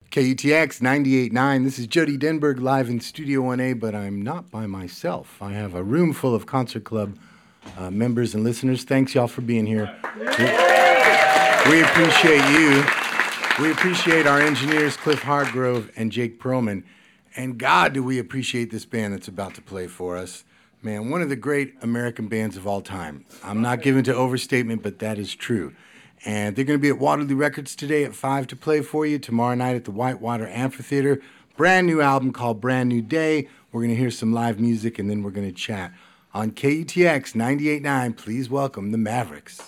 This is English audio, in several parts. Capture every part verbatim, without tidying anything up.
K U T X ninety-eight point nine. This is Jody Denberg live in Studio one A, but I'm not by myself. I have a room full of Concert Club uh, members and listeners. Thanks, y'all, for being here. We, we appreciate you. We appreciate our engineers, Cliff Hargrove and Jake Perlman. And God, do we appreciate this band that's about to play for us. Man, one of the great American bands of all time. I'm not given to overstatement, but that is true. And they're going to be at Waterloo Records today at five to play for you. Tomorrow night at the Whitewater Amphitheater. Brand new album called Brand New Day. We're going to hear some live music, and then we're going to chat. On K U T X ninety-eight point nine, please welcome the Mavericks.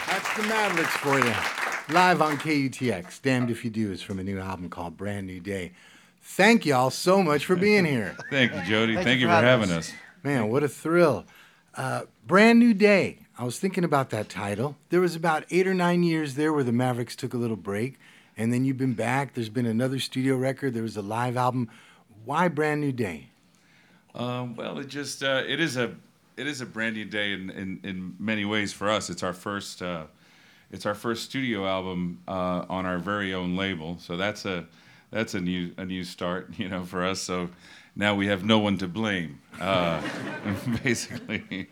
That's the Mavericks for you. Live on K U T X. Damned If You Do is from a new album called Brand New Day. Thank y'all so much for being here. Thank you, Jody. Thank Thank, you you for for having having us. us. Man, what a thrill. Uh, Brand New Day. I was thinking about that title. There was about eight or nine years there where the Mavericks took a little break, and then you've been back. There's been another studio record. There was a live album. Why Brand New Day? Um, well, it just uh, it is a it is a brand new day in, in, in many ways for us. It's our first uh, it's our first studio album uh, on our very own label. So that's a that's a new a new start, you know, for us. So now we have no one to blame, uh, basically.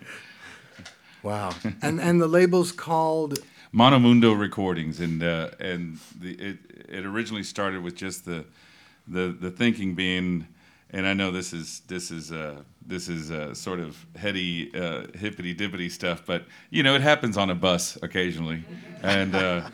Wow. And and the label's called Monomundo Recordings, and uh, and the it it originally started with just the the the thinking being, and I know this is this is uh, this is uh, sort of heady uh, hippity dippity stuff, but you know it happens on a bus occasionally, and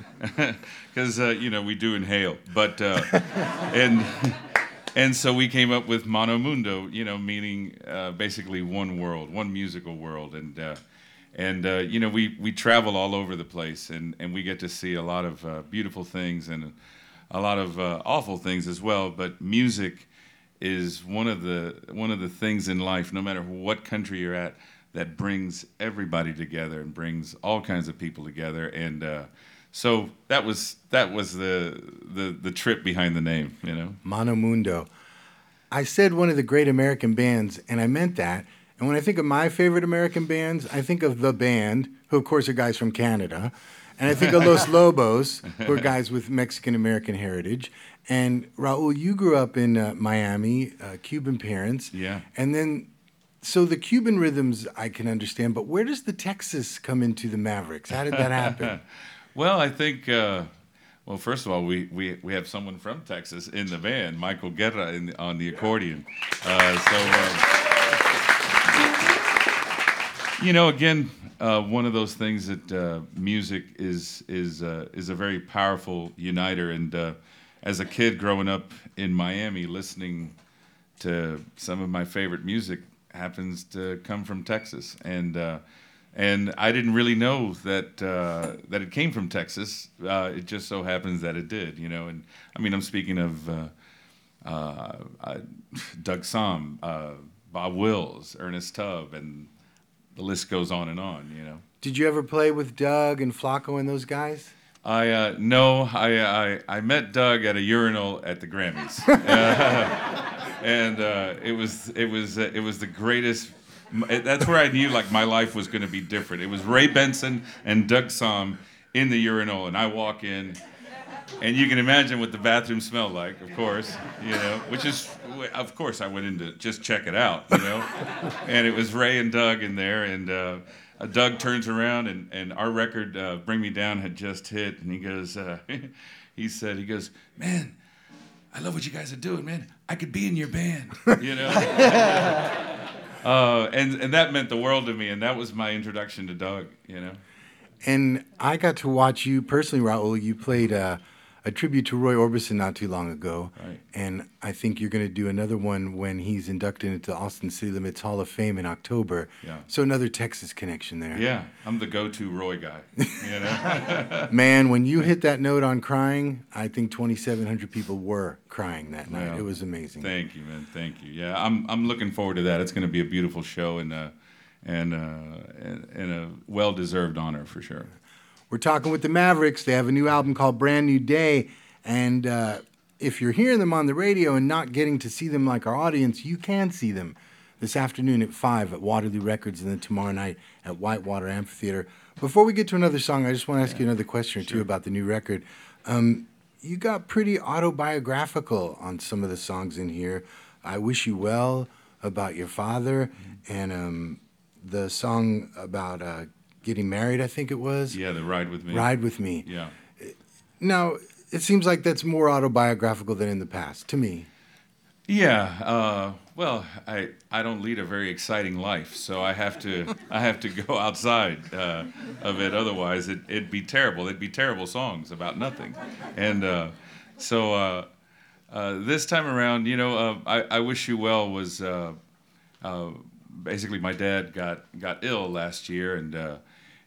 because uh, uh, you know we do inhale, but uh, and. And so we came up with Monomundo, you know, meaning uh, basically one world, one musical world, and uh, and uh, you know we, we travel all over the place, and, and we get to see a lot of uh, beautiful things and a lot of uh, awful things as well. But music is one of the one of the things in life, no matter what country you're at, that brings everybody together and brings all kinds of people together, and. Uh, So that was that was the, the the trip behind the name, you know. Monomundo. I said one of the great American bands, and I meant that. And when I think of my favorite American bands, I think of The Band, who of course are guys from Canada. And I think of Los Lobos, who are guys with Mexican-American heritage. And Raul, you grew up in uh, Miami, uh, Cuban parents. Yeah. And then, so the Cuban rhythms I can understand, but where does the Texas come into the Mavericks? How did that happen? Well, I think, uh, well, first of all, we, we, we have someone from Texas in the band, Michael Guerra, in the, on the accordion. Uh, so, um, you know, again, uh, one of those things that uh, music is is uh, is a very powerful uniter. And uh, as a kid growing up in Miami, listening to some of my favorite music happens to come from Texas, and. Uh, And I didn't really know that uh, that it came from Texas. Uh, it just so happens that it did, you know. And I mean, I'm speaking of uh, uh, uh, Doug Sahm, uh, Bob Wills, Ernest Tubb, and the list goes on and on, you know. Did you ever play with Doug and Flacco and those guys? I uh, no, I, I I met Doug at a urinal at the Grammys, uh, and uh, it was it was uh, it was the greatest. That's where I knew like my life was going to be different. It was Ray Benson and Doug Sahm in the urinal, and I walk in, and you can imagine what the bathroom smelled like, of course, you know, which is, of course, I went in to just check it out, you know, and it was Ray and Doug in there, and uh, Doug turns around, and, and our record, uh, Bring Me Down, had just hit, and he goes, uh, he said, he goes, man, I love what you guys are doing, man. I could be in your band, you know. Uh, and, and that meant the world to me, and that was my introduction to Doug, you know. And I got to watch you personally, Raul. You played uh, a tribute to Roy Orbison not too long ago. Right. And I think you're going to do another one when he's inducted into the Austin City Limits Hall of Fame in October. Yeah. So another Texas connection there. Yeah, I'm the go-to Roy guy, you know. Man, when you hit that note on Crying, I think twenty-seven hundred people were crying that night. Well, It was amazing. Thank you, man. Thank you. Yeah, I'm I'm looking forward to that. It's going to be a beautiful show, and uh, and uh, and, and a well-deserved honor for sure. We're talking with the Mavericks. They have a new album called Brand New Day. And uh, if you're hearing them on the radio and not getting to see them like our audience, you can see them this afternoon at five at Waterloo Records, and then tomorrow night at Whitewater Amphitheater. Before we get to another song, I just want to ask you another question or two about the new record. Um, you got pretty autobiographical on some of the songs in here. I Wish You Well, about your father, and um, the song about uh, getting married, I think it was. Yeah, the Ride With Me. Ride With Me. Yeah. Now, it seems like that's more autobiographical than in the past, to me. Yeah, uh, well, I I don't lead a very exciting life, so I have to I have to go outside uh, of it. Otherwise, it, it'd be terrible. It'd be terrible songs about nothing, and uh, so uh, uh, this time around, you know, uh, I, I Wish You Well was uh, uh, basically my dad got got ill last year, and uh,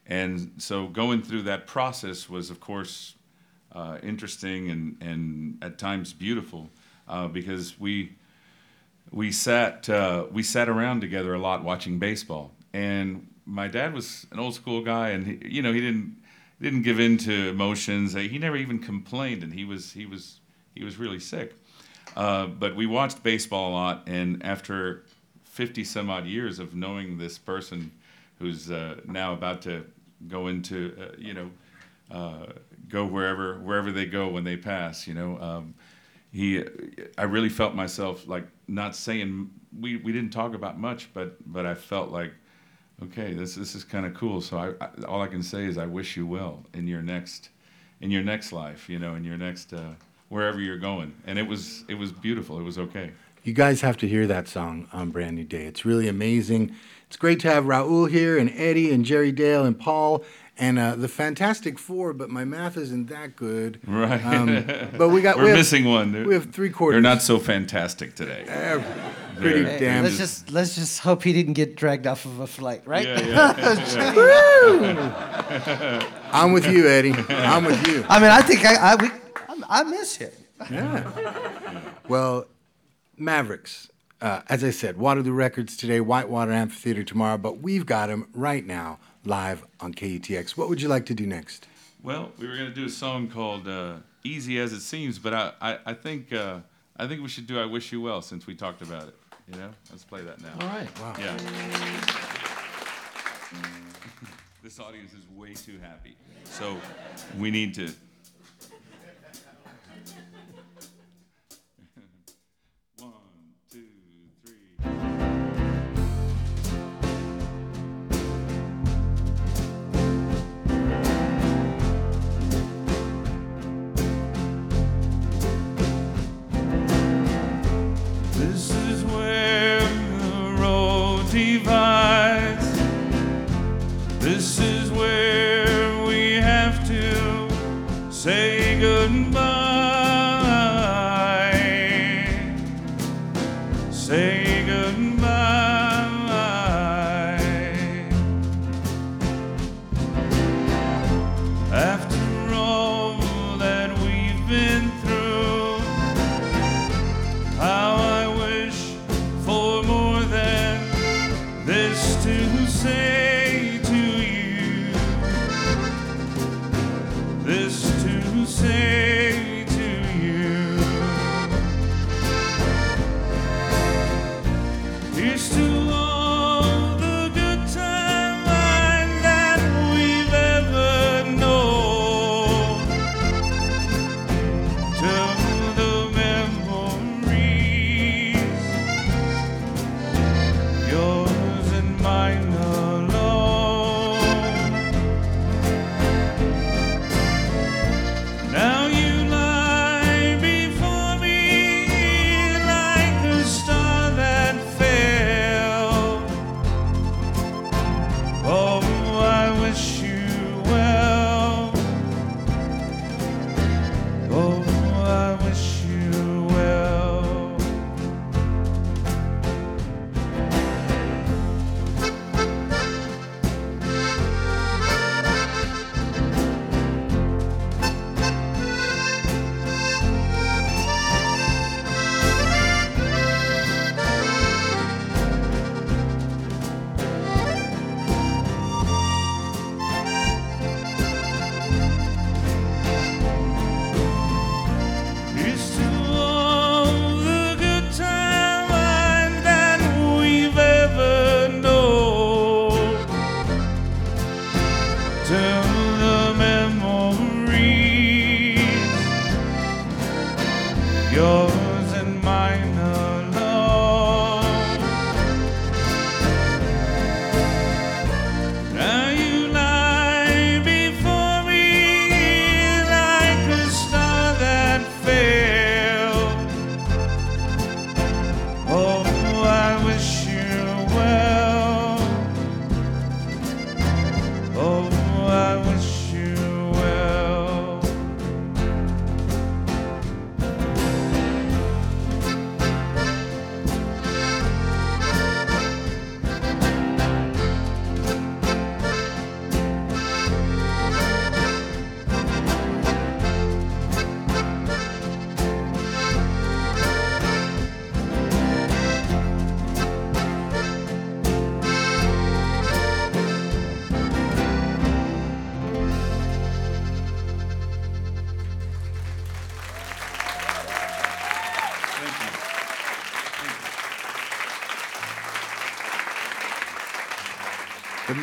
and so going through that process was, of course, uh, interesting and and at times beautiful, uh, because we we sat uh, we sat around together a lot watching baseball. And my dad was an old school guy, and he, you know he didn't didn't give in to emotions. He never even complained, and he was he was he was really sick. Uh, but we watched baseball a lot, and after fifty some odd years of knowing this person, who's uh, now about to go into uh, you know uh, go wherever wherever they go when they pass, you know. Um, He, I really felt myself like not saying, we, we didn't talk about much, but but I felt like, okay, this this is kind of cool. So I, I, all I can say is I wish you well in your next, in your next life, you know, in your next uh, wherever you're going. And it was it was beautiful. It was okay. You guys have to hear that song on Brand New Day. It's really amazing. It's great to have Raul here, and Eddie, and Jerry Dale, and Paul, and uh, the Fantastic Four, but my math isn't that good. Right. Um, but we got We're we have, missing one. They're, we have three quarters. They're not so fantastic today. Uh, pretty They're- damn. Let's just let's just hope he didn't get dragged off of a flight, right? Yeah, yeah, yeah. I'm with you, Eddie. I'm with you. I mean, I think I I, we, I miss him. Yeah. Well, Mavericks, uh, as I said, Waterloo Records today, Whitewater Amphitheater tomorrow, but we've got them right now live on K E T X. What would you like to do next? Well, we were going to do a song called uh, "Easy as It Seems," but I, I, I think uh, I think we should do "I Wish You Well" since we talked about it. You know, let's play that now. All right. Wow. Yeah. This audience is way too happy, so we need to. One, two, three. This is where the road divides. This is where we have to say goodbye. Say goodbye. After all that we've been through, how I wish for more than this to say to you, this to say to you. Here's to all the good times that we've ever known, to the memories, yours and mine alone. Now you lie before me like a star that fell. Oh, I wish you well. Oh, I wish you well. Here's to all the good times that we've ever known, to the memories, yours and mine alone. Now you lie before me like a star that fell. Oh, I wish you well. Oh, I wish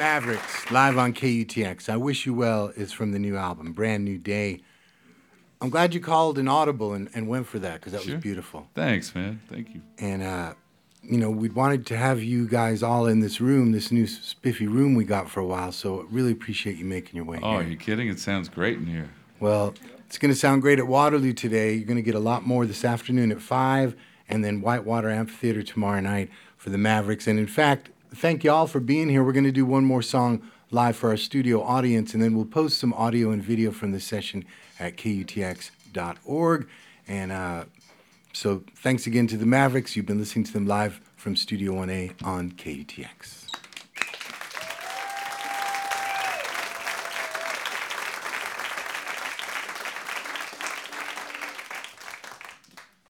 Mavericks, live on K U T X. I Wish You Well is from the new album, Brand New Day. I'm glad you called an audible and, and went for that, because that Sure. was beautiful. Thanks, man. Thank you. And, uh, you know, we'd wanted to have you guys all in this room, this new spiffy room we got for a while, so really appreciate you making your way Oh, here. are you kidding? It sounds great in here. Well, it's going to sound great at Waterloo today. You're going to get a lot more this afternoon at five, and then Whitewater Amphitheater tomorrow night for the Mavericks. And in fact, thank you all for being here. We're going to do one more song live for our studio audience, and then we'll post some audio and video from this session at K U T X dot org. And uh, so thanks again to the Mavericks. You've been listening to them live from Studio one A on K U T X.